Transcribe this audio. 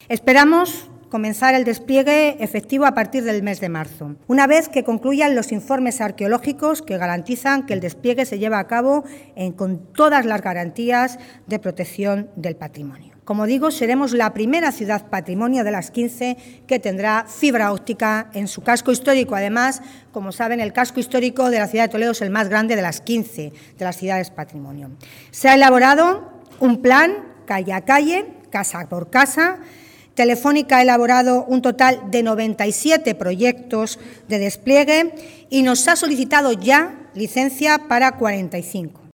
Esperamos comenzar el despliegue efectivo a partir del mes de marzo, una vez que concluyan los informes arqueológicos que garantizan que el despliegue se lleva a cabo con todas las garantías de protección del patrimonio. Como digo, seremos la primera ciudad patrimonio de las 15 que tendrá fibra óptica en su casco histórico. Además, como saben, el casco histórico de la ciudad de Toledo es el más grande de las 15 de las ciudades patrimonio. Se ha elaborado un plan calle a calle, casa por casa. Telefónica ha elaborado un total de 97 proyectos de despliegue y nos ha solicitado ya licencia para 45.